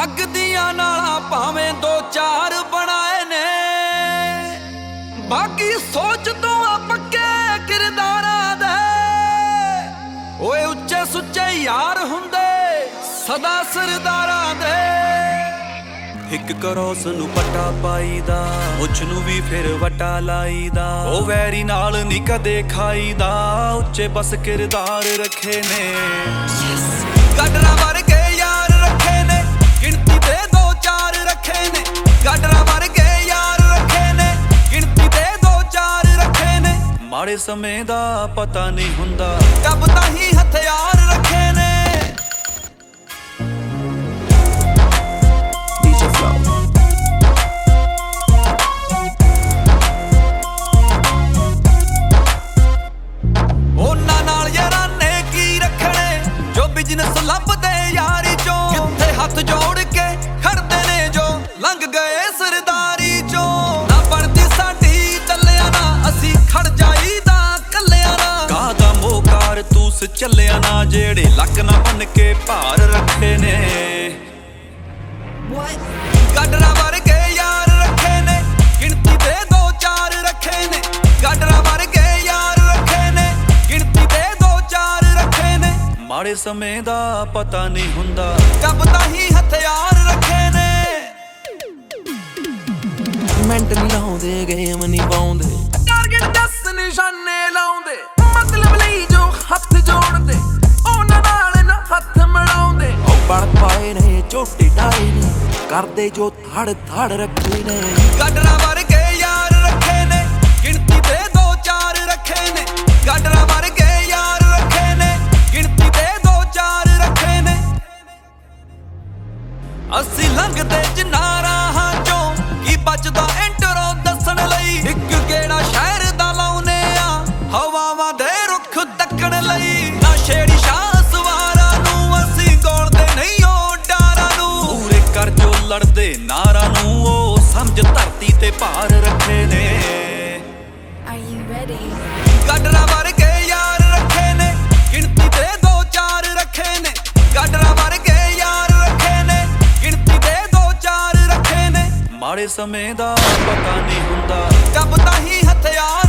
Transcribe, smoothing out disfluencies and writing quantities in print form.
ਅੱਗ ਦੀਆਂ ਨਾਲਾਂ ਭਾਵੇਂ ਦੋ ਚਾਰ ਬਣਾਏ ਨੇ, ਬਾਕੀ ਸੋਚ ਤੋਂ ਆ ਪੱਕੇ ਕਿਰਦਾਰਾਂ ਦੇ। ਓਏ ਉੱਚੇ ਸੁੱਚੇ ਯਾਰ ਹੁੰਦੇ ਸਦਾ ਸਰਦਾਰਾਂ ਦੇ। ਇੱਕ ਕਰੋਸ ਨੂੰ ਪੱਟਾ ਪਾਈਦਾ, ਮੁੱਛ ਨੂੰ ਵੀ ਫਿਰ ਵਟਾ ਲਾਈਦਾ। ਉਹ ਵੈਰੀ ਨਾਲ ਨੀ ਕਦੇ ਖਾਈਦਾ, ਉੱਚੇ ਬਸ ਕਿਰਦਾਰ ਰੱਖੇ ਨੇ। ਗਾਡਰਾਂ ਵਰਗੇ ਯਾਰ ਰੱਖੇ ਨੇ, ਗਿਣਤੀ ਦੇ ਦੋ ਚਾਰ ਰੱਖੇ ਨੇ। ਗਾਡਰਾਂ ਵਰਗੇ ਯਾਰ ਰੱਖੇ ਨੇ, ਗਿਣਤੀ ਦੇ ਦੋ ਚਾਰ ਰੱਖੇ ਨੇ। ਮਾੜੇ ਸਮੇਂ ਦਾ ਪਤਾ ਨਹੀਂ ਹੁੰਦਾ, ਕੱਬ ਤਾਂ ਹੀ ਹਥਿਆਰ ਰੱਖੇ ਨੇ। ਉਹਨਾਂ ਨਾਲ ਯਾਰਾਂ ਨੇ ਕੀ ਰੱਖਣੇ, ਜੋ ਬਿਜ਼ਨਸ ਲੱਭਦੇ ਯਾਰੀ ਚੋਂ। ਕਿੱਥੇ ਹੱਥ ਜੋੜ ਕੇ ਖੜਦੇ ਨੇ ਜੋ ਲੰਘ ਗਏ ਸਰਦਾਰੀ ਚੋਂ। ਨਾ ਬਣਦੀ ਸਾਡੀ ਚੱਲਿਆ ਨਾ, ਅਸੀਂ ਖੜ ਜਾਈਦਾ ਕੱਲਿਆਂ ਨਾ। ਕਾਹਦਾ ਮੋਕਾਰ ਤੂਸ ਚੱਲਿਆ ਨਾ, ਜਿਹੜੇ ਲੱਕ ਨਾ ਬਣ ਕੇ ਭਾਰ ਰੱਖੇ ਨੇ। ਗਾਡਰਾਂ ਵਰਗੇ ਯਾਰ ਰੱਖੇ ਨੇ, ਗਿਣਤੀ ਦੇ ਦੋ ਚਾਰ ਰੱਖੇ ਨੇ। ਗਾਡਰਾਂ ਵਰਗੇ ਯਾਰ ਰੱਖੇ ਨੇ, ਗਿਣਤੀ ਦੇ ਦੋ ਚਾਰ ਰੱਖੇ ਨੇ। ਮਾੜੇ ਸਮੇਂ ਦਾ ਪਤਾ ਨਹੀਂ ਹੁੰਦਾ, ਕੱਬ ਤਾਂ ਹੀ ਹਥਿਆਰ ਰੱਖੇ ਨੇ। ਮਿੰਟ ਨਹੀਂ ਲਾਉਂਦੇ, ਗੇਮ ਨਹੀਂ ਪਾਉਂਦੇ, ਟਾਰਗੇਟ 10 ਨਿਸ਼ਾਨੇ ਲਾਉਂਦੇ। ਮਤਲਬ ਲਈ ਜੋ ਹੱਥ ਜੋੜਦੇ, ਉਹਨਾਂ ਨਾਲ ਨਾ ਹੱਥ ਮਿਲਾਉਂਦੇ। ਉਹ ਬਣ ਪਾਏ ਨੇ ਝੋਟੇ ਢਾਏ ਨੇ, ਕਰਦੇ ਜੋ ਥੜ ਥੜ ਰੱਖੇ ਨੇ। ਗਾਡਰਾਂ ਵਰਗੇ ਯਾਰ ਰੱਖੇ ਨੇ, ਗਿਣਤੀ ਦੇ ਦੋ ਚਾਰ ਰੱਖੇ ਨੇ। ਗਾਡਰਾਂ ਵਰਗੇ ਯਾਰ ਰੱਖੇ ਨੇ, ਗਿਣਤੀ ਦੇ ਦੋ ਚਾਰ ਰੱਖੇ ਨੇ। ਅਸੀਂ ਲੰਘਦੇ ਜਿੰਨਾ ਰਾਹਾਂ ਚੋਂ, ਕੀ ਬਚਦਾ ਇੰਟਰੋ ਦੱਸਣ ਲਈ। ਇੱਕ ਗੇੜਾ ਸ਼ਹਿਰ ਦਾ ਲਾਉਨੇ ਆ, ਹਵਾਵਾਂ ਦੇ ਰੁੱਖ ਤੱਕਣ ਲਈ। ਨਾ ਛੇੜੀ ਸ਼ਾਹ ਸਵਾਰਾਂ ਨੂੰ, ਅਸੀਂ ਗੋਲਦੇ ਨਹੀਂ ਉਹ ਡਾਰਾਂ ਨੂੰ। ਪੂਰੇ ਕਰ ਜੋ ਲੜਦੇ ਨਾਰਾਂ ਨੂੰ, ਉਹ ਸਮਝ ਧਰਤੀ ਤੇ ਭਾਰ ਰੱਖੇ ਨੇ। Are you ready? ਗਾਡਰਾਂ ਵਰਗੇ ਯਾਰ ਰੱਖੇ ਨੇ, ਗਿਣਤੀ ਦੇ ਦੋ ਚਾਰ ਰੱਖੇ ਨੇ। ਗਾਡਰਾਂ ਵਰਗੇ ਯਾਰ ਰੱਖੇ ਨੇ, ਗਿਣਤੀ ਦੇ ਦੋ ਚਾਰ ਰੱਖੇ ਨੇ। ਮਾੜੇ ਸਮੇਂ ਦਾ ਪਤਾ ਨਹੀਂ ਹੁੰਦਾ, ਕੱਬ ਤਾਂ ਹੀ ਹਥਿਆਰ